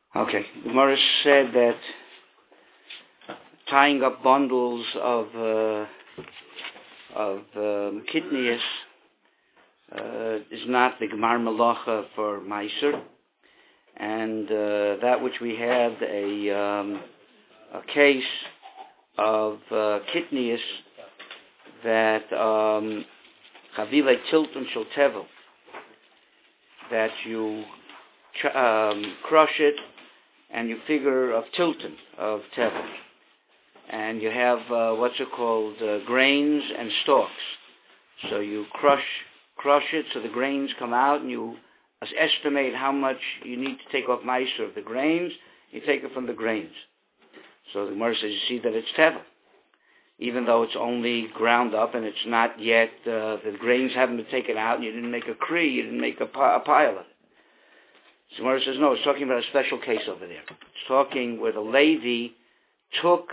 Okay, the Gemara said that tying up bundles of kidneys is not the Gemar Malacha for Meiser, and that which we had a case of kidneys that Chavile Tilton Shel Tevel, that you crush it and you figure of Tilton of Tevel, and you have what's it called, grains and stalks. So you crush it so the grains come out, and you estimate how much you need to take off Meiser of the grains. You take it from the grains. So the Gemara says, you see that it's Tevel, even though it's only ground up and it's not yet, the grains haven't been taken out, and you didn't make a kri, you didn't make a pile of it. So Gemara says, no, it's talking about a special case over there. It's talking where the Levi took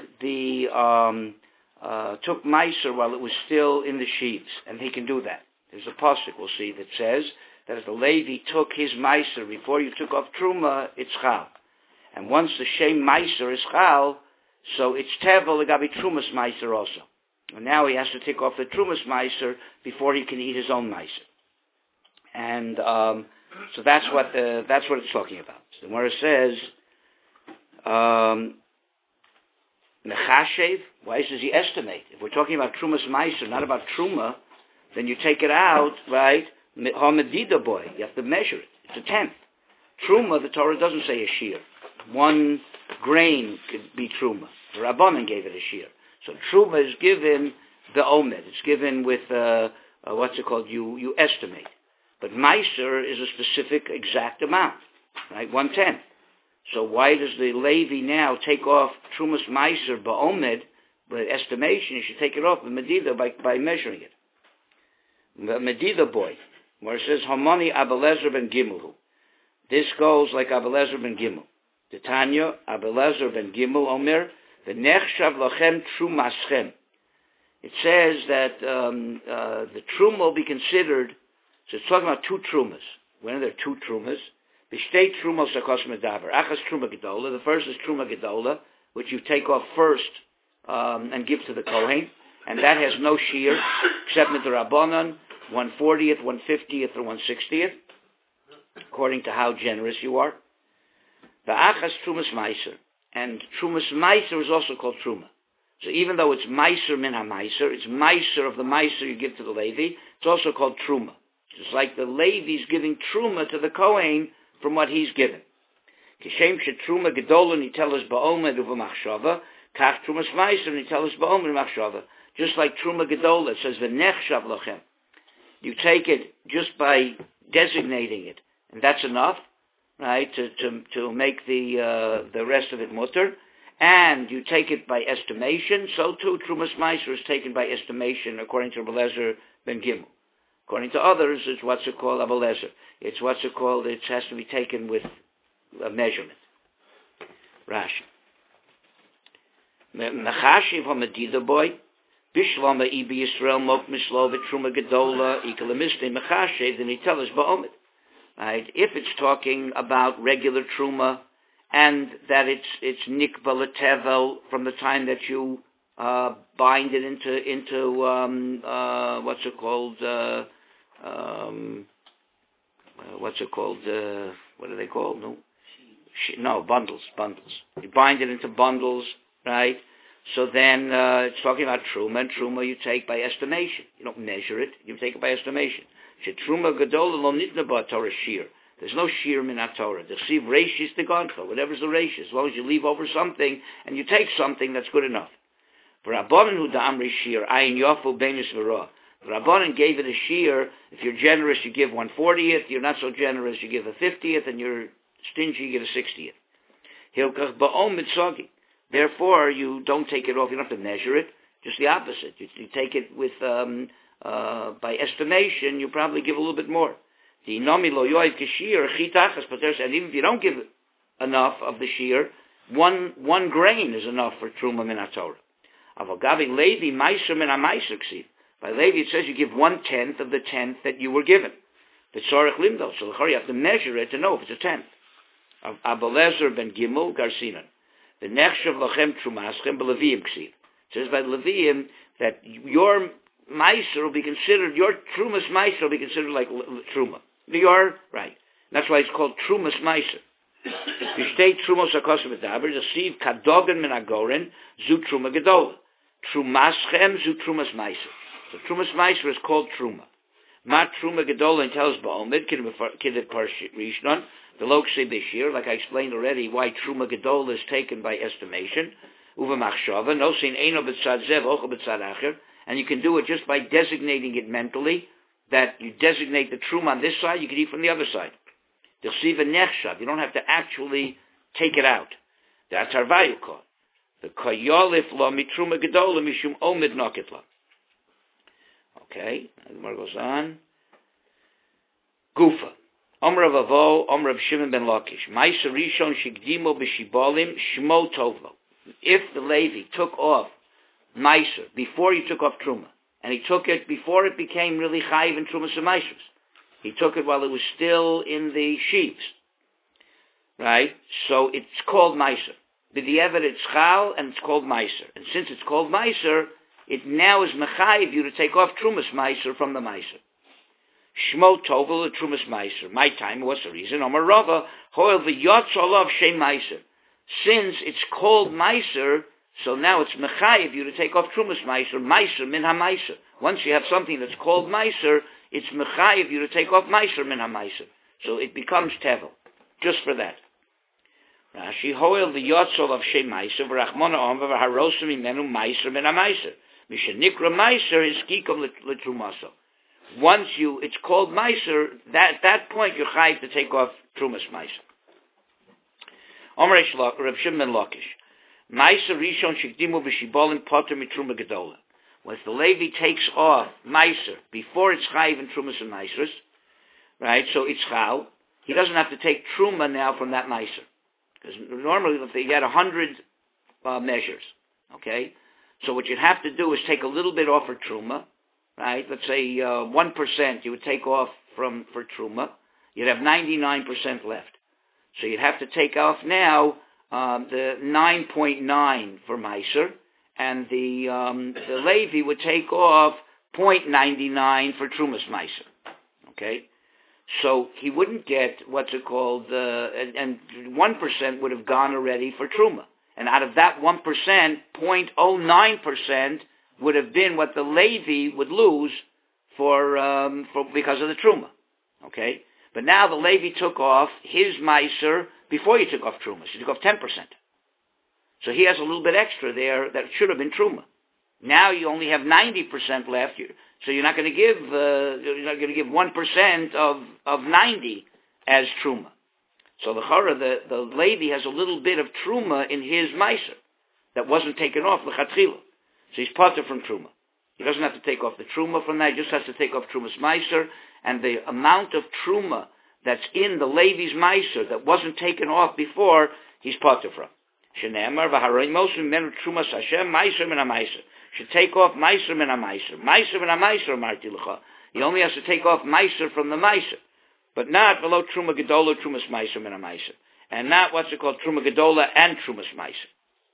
Meiser while it was still in the sheaves, and he can do that. There's a pasuk we'll see that says that if the Levi took his Meiser before you took off Truma, it's Chal. And once the Shem Meiser is Chal, so it's Tevel, it got to be Trumas Meiser also. And now he has to take off the Trumas Meiser before he can eat his own Meiser. And so that's what it's talking about. So the Gemara says, Mechashev, why does he estimate? If we're talking about Trumas Meiser, not about Truma, then you take it out, right? Hamedida boy, you have to measure it. It's a tenth. Truma, the Torah doesn't say a shear. One grain could be Truma. The Rabbanan gave it a shear. So Truma is given the Omed. It's given with, what's it called? You estimate. But Meiser is a specific exact amount, right? 1/10. So why does the Levi now take off Trumas Meiser ba'omed, by estimation? You should take it off the Medida by measuring it. The Medida boy, where it says Hamani Abelezer ben Gimel. This goes like Abelezer ben Gimel. The Tanya Abelezer ben Gimel Omer v'nechshav lachem trumaschem. It says that the truma will be considered. So it's talking about two trumas. When are there two trumas? B'shtei trumos akos medaber. Achas truma gedola. The first is truma gedola, which you take off first and give to the kohen, and that has no shear except midrabanan, 1/40th, 1/50th, or 1/60th, according to how generous you are. The achas trumas meiser, and trumas meiser is also called truma. So even though it's meiser min ha-meiser, it's meiser of the meiser you give to the Levi, it's also called truma. Just like the Levi's giving truma to the Kohen from what he's given. Kishem she truma gedola nitelas ba'omed uv'machshava, kach trumas meiser nitelas ba'omed uv'machshava. Just like truma gedola, it says v'nechshav lachem. You take it just by designating it, and that's enough, right, to make the rest of it mutter. And you take it by estimation, so too Trumas Meiser is taken by estimation according to Abelezer ben Gimel. According to others, it's what's it called Abelezer. It's what's it called, it has to be taken with a measurement. Rashi. Mechashiv ha-medida boy, bishlama ibi Yisrael mok mislo v'truma gedola ikalamiste mechashiv, then he tells us ba'omid. Right? If it's talking about regular truma, and that it's nikba letevel from the time that you bind it into what's it called? What's it called? What are they called? No, bundles. You bind it into bundles, right? So then it's talking about truma, and truma you take by estimation. You don't measure it; you take it by estimation. Truma gadola lo nitna ba Torah shir. There's no shir min ha-Torah. The siv reishis the goncha, whatever's the reishis. As long as you leave over something and you take something, that's good enough. For Rabbanan hu da'amri shir, ayin yofu beinus v'ra. The Rabbanan gave it a shir. If you're generous, you give 1/40th. You're not so generous, you give a 50th. And you're stingy, you give a 60th. Hilkach ba'om mitzagi. Therefore, you don't take it off. You don't have to measure it. Just the opposite. You take it with by estimation. You probably give a little bit more. But even if you don't give enough of the shear, one grain is enough for truma min ha-Torah. By Levi it says you give 1/10 of the 10th that you were given. So you have to measure it to know if it's a 10th. Abelezer ben Gimel Garsinan. The nechshav lachem trumaschem b'leviim ksiv. It says by the Leviim that your meiser will be considered, your trumas meiser will be considered like truma. Your right. That's why it's called trumas meiser. You state trumos akosim v'daber the sieve kadogan min agorin zu truma gedola. Trumaschem zu trumas meiser. So trumas meiser is called truma. Mat truma gedola and tells ba'omid kidet parshit rishnon. The Lokse Bishir, like I explained already, why Truma Gedola is taken by estimation. Uva Machshava, no sin Eino B'tzad Zev, Ocho B'tzad Acher, and you can do it just by designating it mentally, that you designate the Truma on this side, you can eat from the other side. The Siva Nechshav, you don't have to actually take it out. The Atarvayu Kol. The Koyolif Lo Mitruma Gedola Mishum Omid Nokitla. Okay, the Gemara goes on. Gufa. Omer of Avo, Omer of Shimon ben Lakish. Ma'aser Rishon Shigdimo b'Shibolim Shmo Tovlo. If the Levi took off Ma'aser before he took off Truma, and he took it before it became really Chayiv and Trumas and Ma'asers, he took it while it was still in the sheaves, right? So it's called Ma'aser. B'di'evet it's Chal and it's called Ma'aser. And since it's called Ma'aser, it now is Mechayiv you to take off Trumas Ma'aser from the Ma'aser. Shmo Tovel, the Trumas Meiser. My time, what's the reason? Omar Rava, Hoel v'yotzolav Shem Meiser. Since it's called Meiser, so now it's Mechayiv you to take off Trumas Meiser, Meiser min ha-Meiser. Once you have something that's called Meiser, it's Mechayiv you to take off Meiser min ha-Meiser. So it becomes Tevel, just for that. Rashi, Hoel v'yotzolav Shem Meiser, v'rachmona omva v'harosim imenu Meiser min ha-Meiser. Mishanikra Meiser is kikom l'trumaso. Once it's called Meiser, at that point you're chayiv to take off Trumas Meiser. Omer Reb Shimon ben Lakish. Meiser Rishon Shigdimu b'Shibolim Poter miTruma Gedola. Once the Levi takes off Meiser before it's chayiv in Trumas and Meisers, right? So it's chal. He doesn't have to take Truma now from that Meiser, because normally if you had 100 measures, okay. So what you'd have to do is take a little bit off for Truma. Right, let's say 1% you would take off for Truma. You'd have 99% left. So you'd have to take off now the 9.9 for Meiser, and the Levi would take off 0.99 for Trumas Meiser. Okay, so he wouldn't get what's it called, and 1% would have gone already for Truma, and out of that 1%, 0.09% would have been what the Levi would lose for because of the Truma, okay? But now the Levi took off his Meiser before he took off Truma. So he took off 10%. So he has a little bit extra there that should have been Truma. Now you only have 90% left, so you're not going to give 1% of 90 as Truma. So the Levi has a little bit of Truma in his Meiser that wasn't taken off l'chatchila. So he's potter from Truma. He doesn't have to take off the Truma from that. He just has to take off Trumas Meiser. And the amount of Truma that's in the Levi's Meiser that wasn't taken off before, he's potter from. Shenemar v'haroim mosim menu Trumas Hashem Meiser min ha-Meiser. Should take off Meiser min ha-Meiser. Meiser min ha-Meiser, marti l'cha. He only has to take off Meiser from the Meiser. But not below Truma Gedola, Trumas Meiser min ha-Meiser. And not what's it called, Truma Gedola and Trumas Meiser.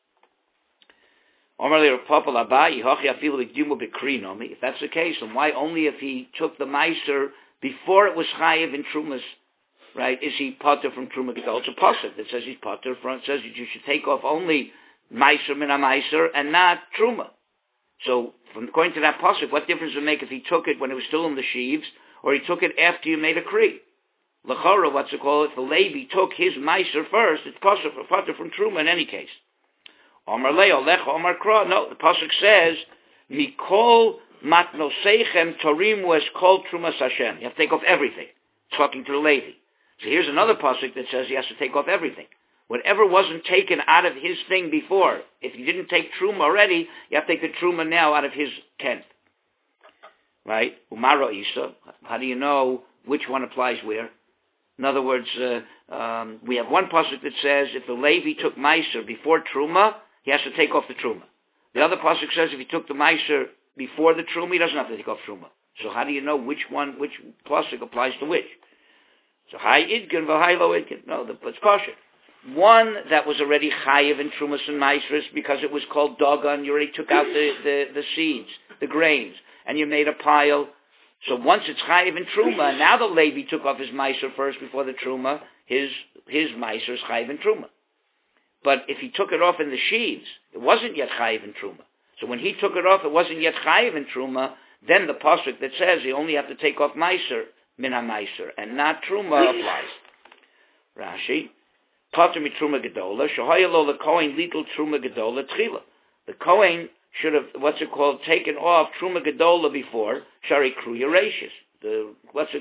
If that's the case, then why only if he took the Meiser before it was chayiv in Trumas, right, is he potter from Truma Gedola? It's a pasuk that says he's potter from, it says you should take off only Meiser min ha-Meiser and not Truma. So, according to that pasuk, what difference would it make if he took it when it was still in the sheaves, or he took it after you made a kri? L'chora, what's it called? If the Levi took his Meiser first, it's potter from Truma in any case. Omar Leo, Lecha, Omar Kra. No, the pasuk says, Mikol matnosechem torim es kol trumas Hashem. You have to take off everything. It's talking to the Levi. So here's another pasuk that says he has to take off everything. Whatever wasn't taken out of his thing before, if you didn't take Truma already, you have to take the Truma now out of his tenth. Right? Umaro Isa. How do you know which one applies where? In other words, we have one pasuk that says if the Levi took Meiser before Truma, he has to take off the Truma. The other pasuk says if he took the Meiser before the Truma, he doesn't have to take off Truma. So how do you know which pasuk applies to which? So high idkin, high low idkin. No, it's kosher. One that was already chayiv in trumas and maasros because it was called dogon. You already took out the seeds, the grains, and you made a pile. So once it's chayiv in truma, now the Levi took off his maaser first before the truma. His maaser is chayiv in truma. But if he took it off in the sheaves, it wasn't yet chayiv in truma. So when he took it off, it wasn't yet chayiv in truma. Then the pasuk that says you only have to take off maaser min ha-maaser and not truma applies. Rashi. Pater mit truma gedola, shehaya lo lekohen lidl truma gedola tchila. The Kohen should have, taken off truma gedola before, shari kruya rashis. The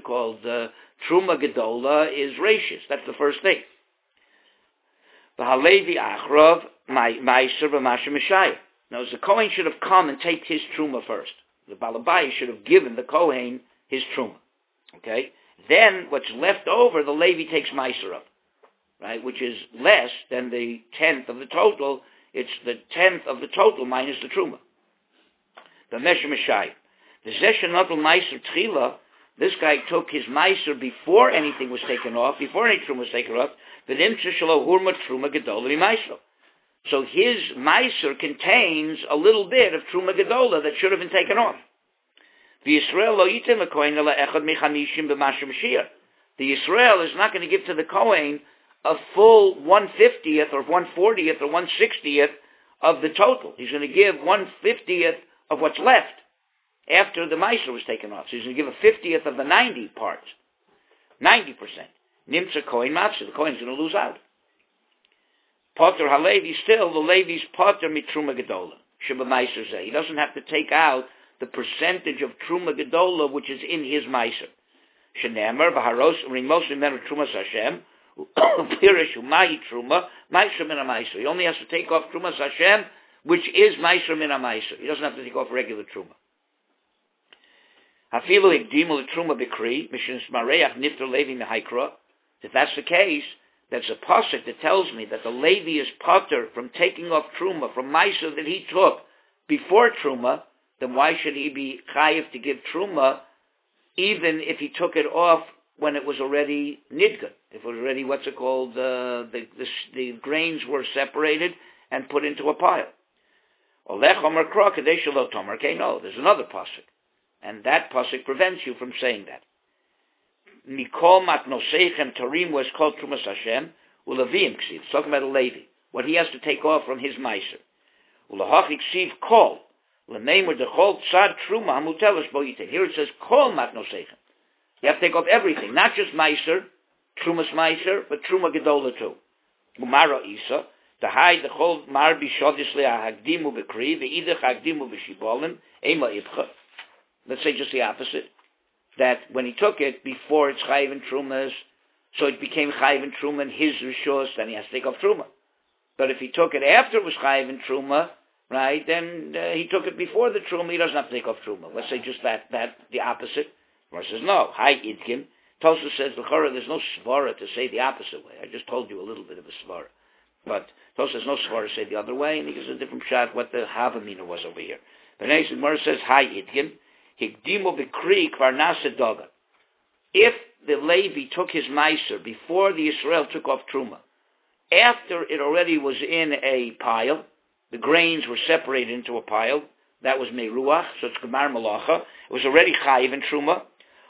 truma gedola is rashis. That's the first thing. The halevi achrav, ma'aser v'masher mishayah. Now, the Kohen should have come and take his truma first. The Balabai should have given the Kohen his truma. Okay? Then, what's left over, the Levi takes ma'aser of. Right, which is less than the 10th of the total. It's the 10th of the total minus the truma. The mesher mishayim. The zeshanatul meiser tchila. This guy took his meiser before anything was taken off, before any truma was taken off. The nimtza shelo hurma truma gedola meiser. So his meiser contains a little bit of truma gedola that should have been taken off. The Yisrael lo yitem lekohen ela echad mechanishim b'masher mashiach. The Yisrael is not going to give to the Kohen a full 1/50th or 1/40th or 1/60th of the total. He's going to give 1/50th of what's left after the meiser was taken off. So he's going to give a 50th of the 90 parts. 90%. Nimtza Kohen Matzah. The Kohen's going to lose out. Potter HaLevi, still, the Levi's Potter mit Truma Gedola. Sheba Meiser Zeh. He doesn't have to take out the percentage of Truma Gedola which is in his meiser. Shenemer, Baharos, Rimos, Remember Trumas Hashem. He only has to take off Trumas Hashem, which is Meiser min ha-Meiser. He doesn't have to take off regular Truma. If that's the case, that's a pasuk that tells me that the Levi is potter from taking off Truma, from Meiser that he took before Truma, then why should he be chayiv to give Truma, even if he took it off when it was already nidgun? If it was already, the grains were separated and put into a pile. No, there's another pasuk. And that pasuk prevents you from saying that. Mikol matnosechem tarim was called Trumas Hashem, ulavim ksiv. It's talking about a Levi. What he has to take off from his meiser. Ulahach ksiv kol. L'neimer dechol tzad truma hamutelas bo yiteh. Here it says kol matnosechem. You have to take off everything, not just meiser, trumas meiser, but truma gedola too. Umara isa, the high the whole mar bishodis le'ahagdimu b'kri, ve'idach hagdimu b'shibolin, ema ibcha. Let's say just the opposite, that when he took it before it's chayiv and trumas, so it became chayiv and truma and his rishos, then he has to take off truma. But if he took it after it was chayiv and truma, right, then he took it before the truma, he doesn't have to take off truma. Let's say just that the opposite. Gemara says, no, hi idkin. Tosfos says, there's no svara to say the opposite way. I just told you a little bit of a svara. But Tosfos says no svara to say the other way, and he gives a different shot what the havamina was over here. But anyway, Gemara says, hi idkin. Higdimo b'kri kvar nasa doga. If the Levi took his meiser before the Israel took off truma, after it already was in a pile, the grains were separated into a pile, that was meruach, so it's gemar malacha, it was already chayiv in truma,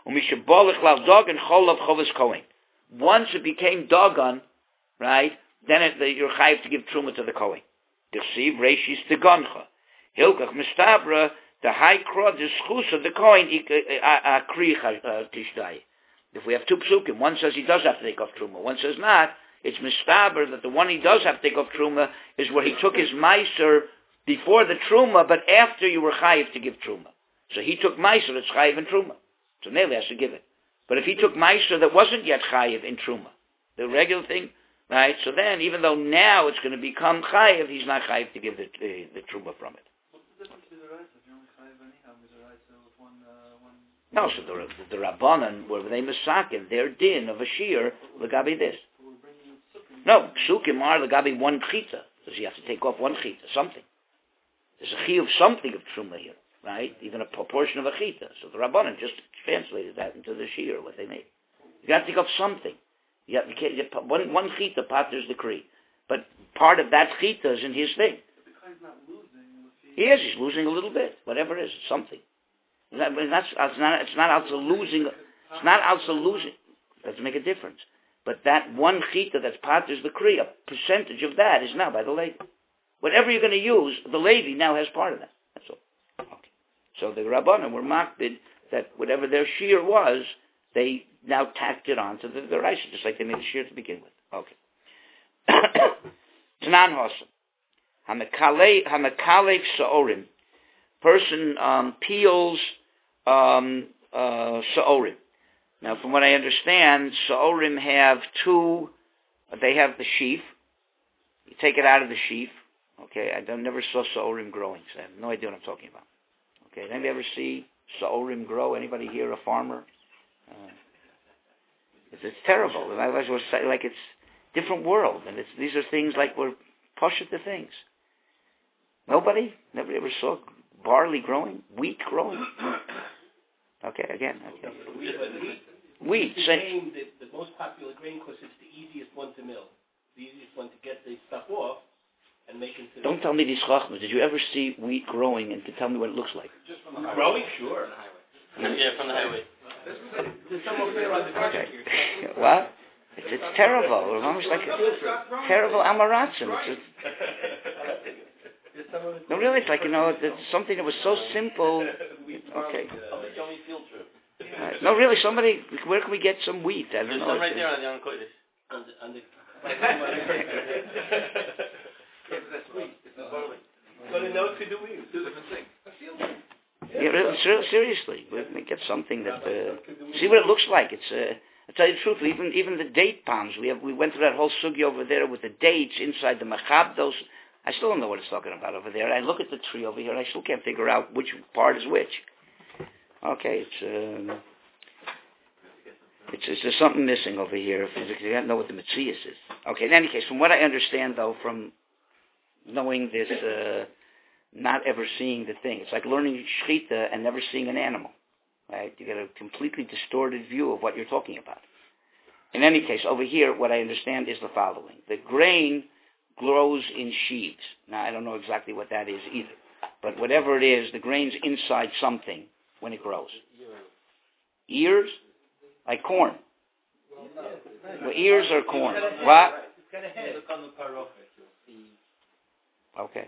once it became dogon, right, then you're chayiv to give truma to the Kohen. Deceive reishis tegoncha. Hilkach mistabra, the high crod is chusa, the Kohen akri tishdai. If we have two psukim, one says he does have to take off truma, one says not, it's mistaber that the one he does have to take off truma is where he took his meiser before the truma, but after you were chayiv to give truma. So he took meiser, it's chayiv in truma. So Nele has to give it. But if he took meiser that wasn't yet chayiv in truma, the regular thing, right? So then, even though now it's going to become chayiv, he's not chayiv to give the truma from it. What's the difference with the rice? If you're only chayiv anyhow, with the rice with one. No, so the Rabbanan were they masakin their din of a shear legabi this. No, psukim are legabi one chita. Does he have to take off one chita? Something. There's a chi of something of truma here. Right? Even a proportion of a chita. So the Rabbanan just translated that into the shear, what they made. You got to take off something. You can't, one chita paters the kri. But part of that chita is in his thing. But the guy's not losing. He's losing a little bit. Whatever it is, something. It's not also losing. It's not also losing. Doesn't make a difference. But that one chita that's paters the kri, a percentage of that is now by the Levi. Whatever you're going to use, the Levi now has part of that. That's all. Okay. So the Rabbanan were makbid that whatever their shear was, they now tacked it on to the Raisa, just like they made the shear to begin with. Okay. Tanan Hossam. Hamekalef Sa'orim. Person peels Sa'orim. Now, from what I understand, Sa'orim have they have the sheaf. You take it out of the sheaf. Okay, I never saw Sa'orim growing, so I have no idea what I'm talking about. Okay, anybody ever see Sa'orim grow? Anybody here a farmer? It's terrible. Like it's different world, and these are things like we're push at the things. Nobody ever saw barley growing, wheat growing. Okay, again. Okay. Wheat. Became the most popular grain because it's the easiest one to mill, the easiest one to get the stuff off and make into. Don't tell me these chachmas. Did you ever see wheat growing and to tell me what it looks like? Just from the growing, sure. From the highway. Yeah, from the highway. There's some over there on the Okay. What? It's terrible. It's almost like a terrible amaratzim. No, really, it's like, it's something that was so simple. Okay. No, really, somebody, where can we get some wheat? I don't know. There's some right there on the Young Kodesh. That's wheat. It's not barley. But it knows to do wheat. Two different things. Yeah, seriously, we get something that see what it looks like. It's I tell you the truth. Even the date palms, we went through that whole sugi over there with the dates inside the machabdos. I still don't know what it's talking about over there. I look at the tree over here, and I still can't figure out which part is which. Okay, there's something missing over here. You don't know what the Metzias is. Okay, in any case, from what I understand, though, from knowing this, not ever seeing the thing, it's like learning shechita and never seeing an animal. Right? You get a completely distorted view of what you're talking about. In any case, over here, what I understand is the following. The grain grows in sheaves. Now, I don't know exactly what that is either. But whatever it is, the grain's inside something when it grows. Ears? Like corn. Well, ears are corn. What? Okay.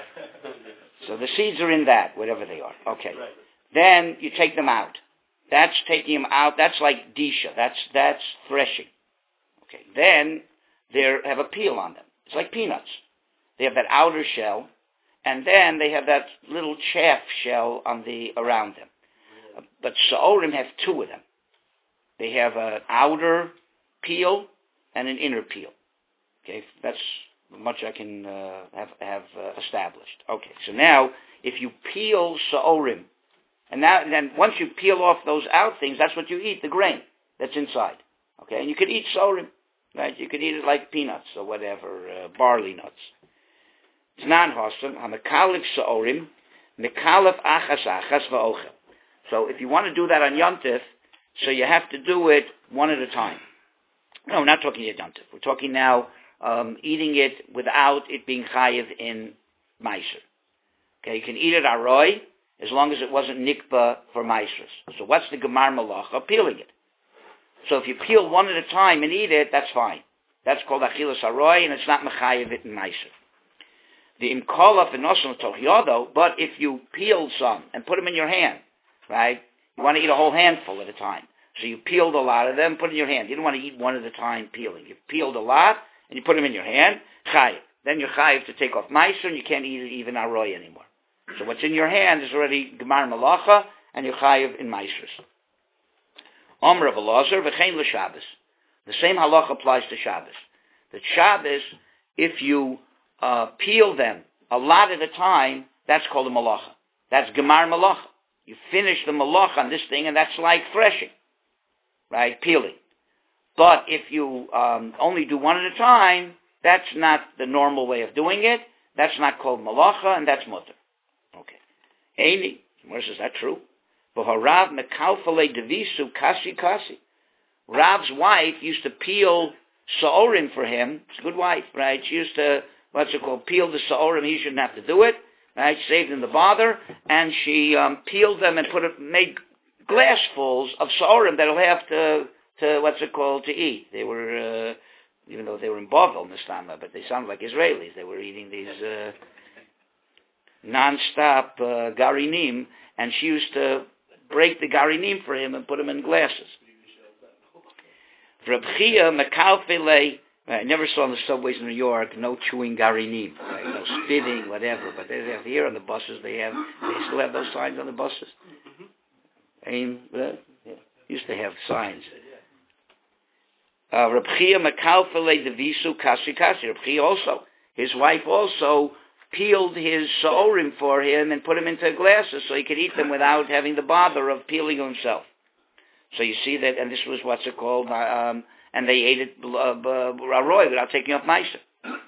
So the seeds are in that, whatever they are. Okay. Then you take them out. That's taking them out. That's like disha. That's threshing. Okay. Then they have a peel on them. It's like peanuts. They have that outer shell, and then they have that little chaff shell around them. But Sa'orim have two of them. They have an outer peel and an inner peel. Okay, that's much I can have established. Okay, so now if you peel Sa'orim, and then once you peel off those out things, that's what you eat, the grain that's inside. Okay, and you could eat Sa'orim. Right, you could eat it like peanuts or whatever, barley nuts. Tanan Hossam, hamekalef Sa'orim, mekalef achas va'ochel. So if you want to do that on Yontif, so you have to do it one at a time. No, we're not talking about Yontif. We're talking now eating it without it being chayiv in Meiser. Okay, you can eat it aroi as long as it wasn't nikba for Meisers. So what's the gemar malacha? Peeling it. So if you peel one at a time and eat it, that's fine. That's called achilas aroi, and it's not mechayiv it in Meiser. The imkolaf and osam tochyodo, but if you peeled some and put them in your hand, right? You want to eat a whole handful at a time. So you peeled a lot of them, put it in your hand. You don't want to eat one at a time peeling. You peeled a lot, and you put them in your hand, chayiv. Then you're chayiv to take off Meiser, and you can't eat it even aroi anymore. So what's in your hand is already gemar malacha, and you're chayiv in Meisers. Omer of Elazar, v'chein l'Shabbos. The same halacha applies to Shabbos. That Shabbos, if you peel them a lot at a time, that's called a malacha. That's gemar malacha. You finish the malacha on this thing, and that's like threshing, right? Peeling. But if you only do one at a time, that's not the normal way of doing it. That's not called malacha, and that's mutter. Okay. Eini, where is that true? V'harav mekalfale devisu kasi. Rav's wife used to peel sa'orim for him. It's a good wife, right? She used to, peel the sa'orim. He shouldn't have to do it, right? Saved him the bother, and she peeled them and made glassfuls of sa'orim that he'll have to eat. They were, even though they were in Bavel, Nistama, but they sounded like Israelis. They were eating these non-stop garinim, and she used to break the garinim for him and put them in glasses. Reb Chia Mekalfele, I never saw in the subways in New York, no chewing garinim, right? No spitting, whatever. But they have here on the buses, they still have those signs on the buses. Used to have signs. Reb Chia Mekalfele Devisu Kasi Kasi. Reb Chia also, his wife also peeled his sa'orim for him and put them into glasses so he could eat them without having the bother of peeling himself. So you see that, and this was and they ate it raroy without taking up meiser.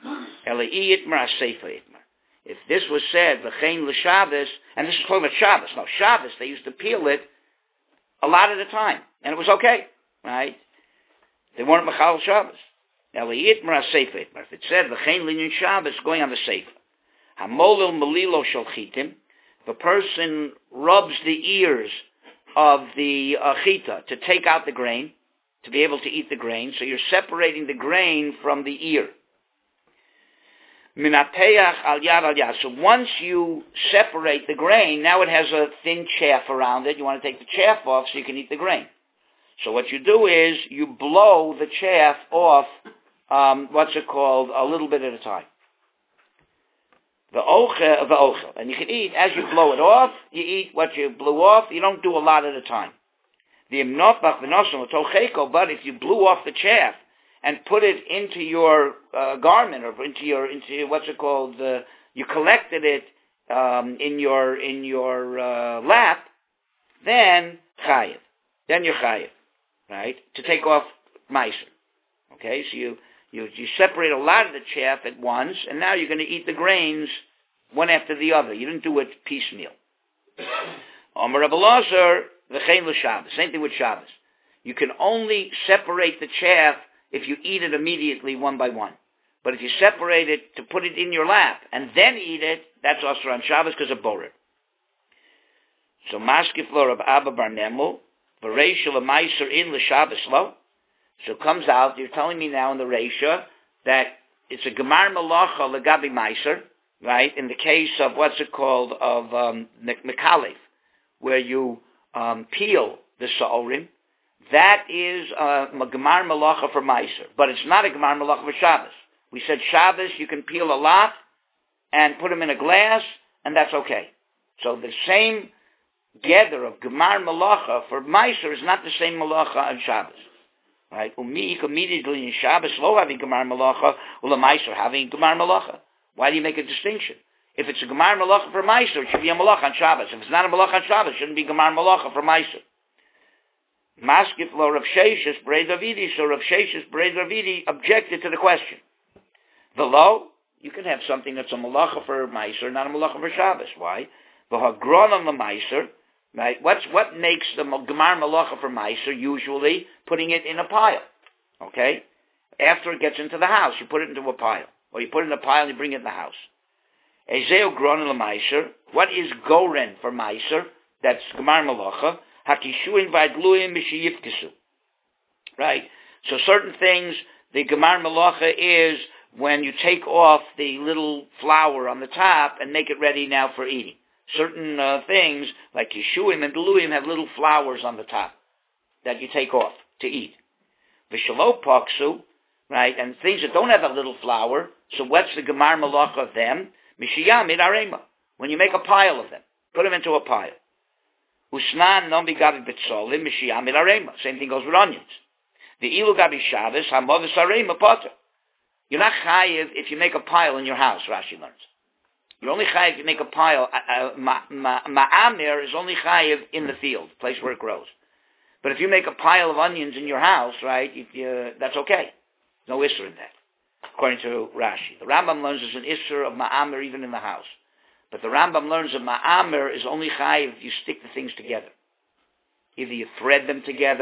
If this was said, l'chein l'Shabbos, and this is talking about Shabbos. No, Shabbos, they used to peel it a lot at a time, and it was okay, right? They weren't mechal Shabbos. If it said, l'chein l'inyan Shabbos, going on the sefer. Hamolil malilo shalchitim, if a person rubs the ears of the chita to take out the grain, to be able to eat the grain, so you're separating the grain from the ear. Minateach al yad al yad. So once you separate the grain, now it has a thin chaff around it. You want to take the chaff off so you can eat the grain. So what you do is you blow the chaff off, a little bit at a time. The ochel, and you can eat as you blow it off. You eat what you blew off. You don't do a lot at a time. The imnotbach v'nosom l'tocheko, but if you blew off the chaff and put it into your garment or into you collected it in your lap, then chayiv. Then you're chayiv, right? To take off meiser. Okay, so you separate a lot of the chaff at once, and now you're going to eat the grains one after the other. You didn't do it piecemeal. Omer Rabbi Elazar, v'chein l'Shabbos. Same thing with Shabbos. You can only separate the chaff if you eat it immediately one by one. But if you separate it to put it in your lap and then eat it, that's also on Shabbos because of borer. So maskif lo Rab Abba bar Nemel, v'reish l'maiser in l'Shabbos lo. So it comes out, you're telling me now in the Reisha that it's a Gemar Malacha Legabi Meiser, right? In the case of, Mekalef, where you peel the Sa'orim, that is a Gemar Malacha for Meiser. But it's not a Gemar Malacha for Shabbos. We said Shabbos, you can peel a lot and put them in a glass, and that's okay. So the same gather of Gemar Malacha for Meiser is not the same Malacha on Shabbos. Right? Immediately in Shabbos, lo having Gemar Malacha, ula Meiser having Gemar Malacha. Why do you make a distinction? If it's a Gemar Malacha for Meiser, it should be a Malacha on Shabbos. If it's not a Malacha on Shabbos, it shouldn't be Gemar Malacha for Meiser. Maskif lo Rav Sheshes Brei Davidi, so Rav Sheshes Brei Davidi objected to the question. The lo, you can have something that's a Malacha for Meiser, not a Malacha for Shabbos. Why? The Hagron on the Meiser. Right? What makes the Gemar Malacha for Meiser? Usually putting it in a pile. Okay? After it gets into the house, you put it into a pile. Or you put it in a pile and you bring it in the house. Ezeo Gron la Meiser. What is Goren for Meiser? That's Gemar Malacha. Hakishuin v'adluim mishiyivkisu. Right? So certain things, the Gemar Malacha is when you take off the little flour on the top and make it ready now for eating. Certain things, like Yeshuim and Deluim, have little flowers on the top that you take off to eat. V'shalo paksu, right, and things that don't have a little flower, so what's the Gemar Malacha of them? Mishiyam in arema. When you make a pile of them, put them into a pile. Usnan non bigavi betzolim, mishiyam in arema. Same thing goes with onions. The ilu gabi Shabbos, hamavis arema potter. You're not chayiv if you make a pile in your house, Rashi learns. You're only chayiv if you make a pile. Ma'amir is only chayiv in the field, place where it grows. But if you make a pile of onions in your house, right, that's okay. No isser in that, according to Rashi. The Rambam learns there's an isser of ma'amir even in the house. But the Rambam learns that ma'amir is only chayiv if you stick the things together. Either you thread them together,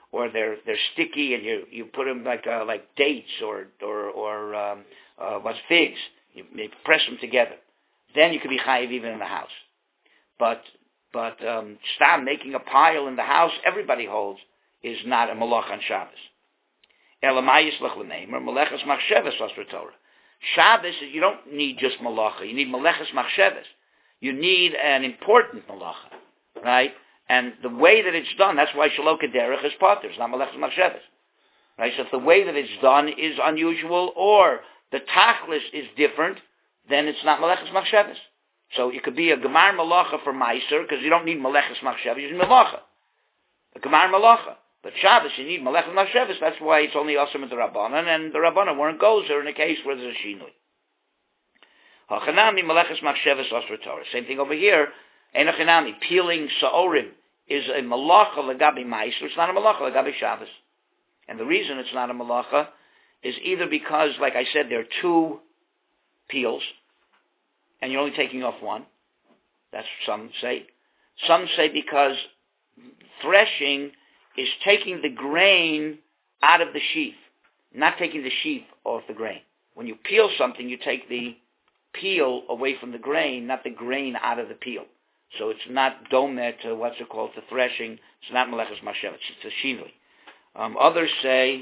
or they're sticky, and you put them like dates or what's figs. You press them together. Then you could be chayiv even in the house. But stam making a pile in the house, everybody holds, is not a malach on Shabbos. Elamayis lechlenemer malechas machsheves was for Torah. Shabbos, you don't need just malacha. You need malechas machsheves. You need an important malacha, right? And the way that it's done, that's why shaloka derech is pater. It's not malechas machsheves, right? So if the way that it's done is unusual, or the tachlis is different, then it's not malechas machsheves. So it could be a gemar malacha for meiser, because you don't need malechas machsheves. You need malacha, a gemar malacha. But Shabbos, you need Malechas Machsheves. That's why it's only Osam and the Rabbanan, and the Rabbanan weren't gozer in a case where there's a Shinui. Hachanami Malechas Machsheves Osra Torah. Same thing over here. Einachanami, peeling Sa'orim is a Malacha Lagabi Meiser. It's not a Malacha Lagabi Shabbos. And the reason it's not a Malacha is either because, like I said, there are two peels, and you're only taking off one. That's what some say. Some say because threshing is taking the grain out of the sheaf, not taking the sheaf off the grain. When you peel something, you take the peel away from the grain, not the grain out of the peel. So it's not domet to what's it called, to threshing. It's not melechus machsheves. It's a shinui. Others say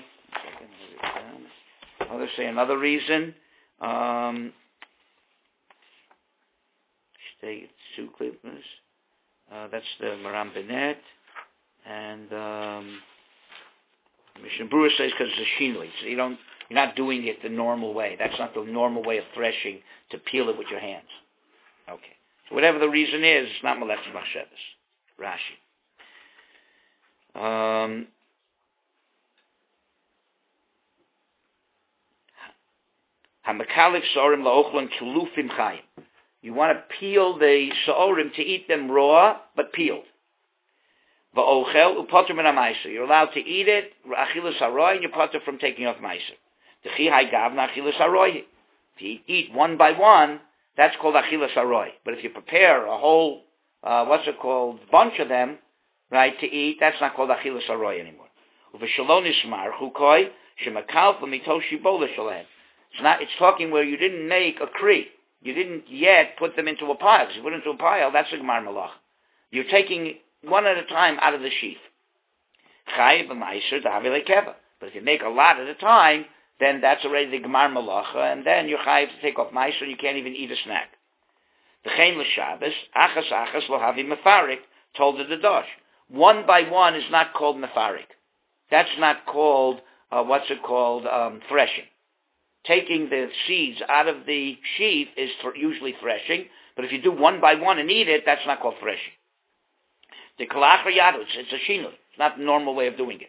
another reason. That's the Maram Benet. And Mishnah Berurah says because it's a shinui, so you're not doing it the normal way. That's not the normal way of threshing, to peel it with your hands. Okay, so whatever the reason is, it's not malechus machsheves. Rashi. Hamakalik sorim laochlon kilufim chayim. You want to peel the sorim to eat them raw, but peeled. You're allowed to eat it, achilas haroy, and you're potter from taking off meiser. If you eat one by one, that's called achilas haroy. But if you prepare a whole, bunch of them, right, to eat, that's not called achilas haroy anymore. It's talking where you didn't make a kri. You didn't yet put them into a pile. If you put it into a pile, that's a gemar malach. You're taking one at a time out of the sheaf. But if you make a lot at a time, then that's already the gemar malacha, and then you're chayiv to take off meiser, and you can't even eat a snack. The chen l'Shabbos, achas lo havi mefarik, told the Dadosh. One by one is not called mefarik. That's not called, threshing. Taking the seeds out of the sheaf is usually threshing, but if you do one by one and eat it, that's not called threshing. The kalachar yadu, it's a shinui. It's not the normal way of doing it.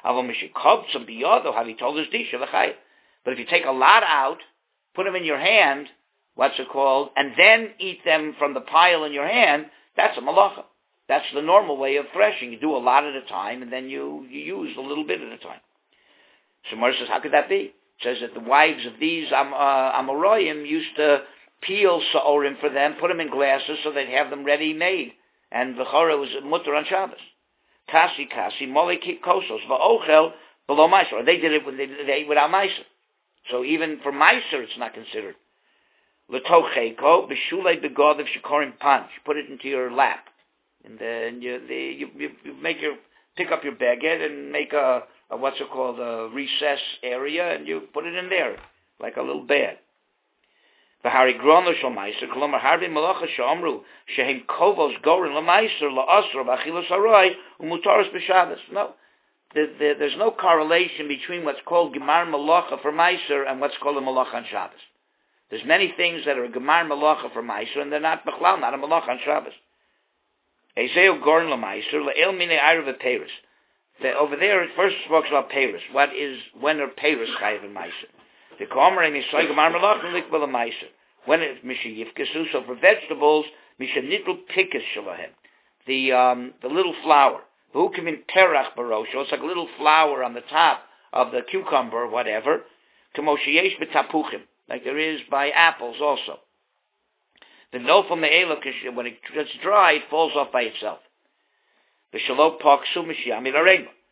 But if you take a lot out, put them in your hand, and then eat them from the pile in your hand, that's a malacha. That's the normal way of threshing. You do a lot at a time, and then you use a little bit at a time. So Mar says, how could that be? It says that the wives of these Amoraim used to peel sa'orim for them, put them in glasses so they'd have them ready made. And v'chora was mutter on Shabbos. Kasi, mole kosos, va'ochel, below meiser. They did it when they ate without meiser. So even for meiser, it's not considered. L'tocheko, b'shulei begod of shikorim punch. Put it into your lap. And then you pick up your baguette and make a recess area, and you put it in there, like a little bed. V'hari grono shel meiser, kolomar harbi malacha she'amru, shehem kovos gorin l'meiser, la'asra, v'achilas haroy, u'mutaris b'Shabbos. No. There's no correlation between what's called gemar malacha for meiser and what's called a malacha on Shabbos. There's many things that are a gemar malacha for meiser, and they're not b'chlal, not a malacha on Shabbos. Ezeu gorin l'meiser, la'el minei ayrav v'peiros. Over there, it first talks about peiros. When are peiros chayiv and meiser? The Komer is like gemar malacha likbel a meiser. When it's misha yifkesu, so for vegetables, misha nitl pikas shalahem. The little flower. Who come in perach barosho? It's like a little flower on the top of the cucumber or whatever. Kamoshiyesh b'tapuchim, like there is by apples also. The nofel me'ela, when it gets dry, it falls off by itself. The shalot pak sumishi amilarema.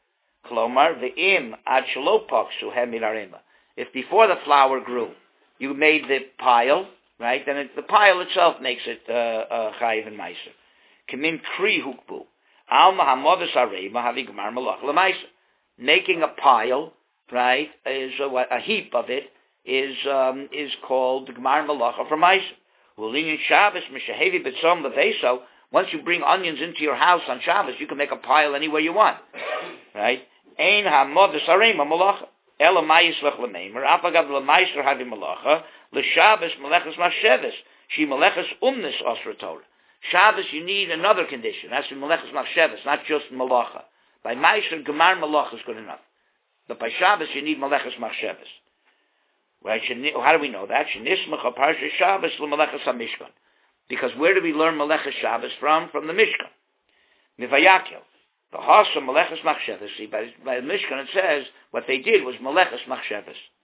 Klomar ve'im ad shelo paksu hem minarema. If before the flower grew, you made the pile, right? Then the pile itself makes it chayiv and meiser. Kamin kri hukbu. Alma hamodas arema havi gemar malach lemeiser. Making a pile, right, is a heap of it is called gemar malacha for meiser. Ulin Shabbos mishahevi b'tzom leveso. Once you bring onions into your house on Shabbos, you can make a pile anywhere you want, right? Ein hamodas arema malacha. Ela mayislach lemeimer. Apagav lemeiser havi malacha. L'Shabbos meleches machsheves. She meleches umnis osra Torah. Shabbos, you need another condition. That's in meleches machsheves, not just malacha. By meiser, gemar malacha is good enough. But by Shabbos, you need meleches machsheves. Right? How do we know that? Shenismach parsha Shabbos l'meleches hamishkan. Because where do we learn meleches Shabbos from? From the Mishkan. Mivayakel. The Hasa meleches machsheves. See, by the Mishkan it says what they did was meleches machsheves.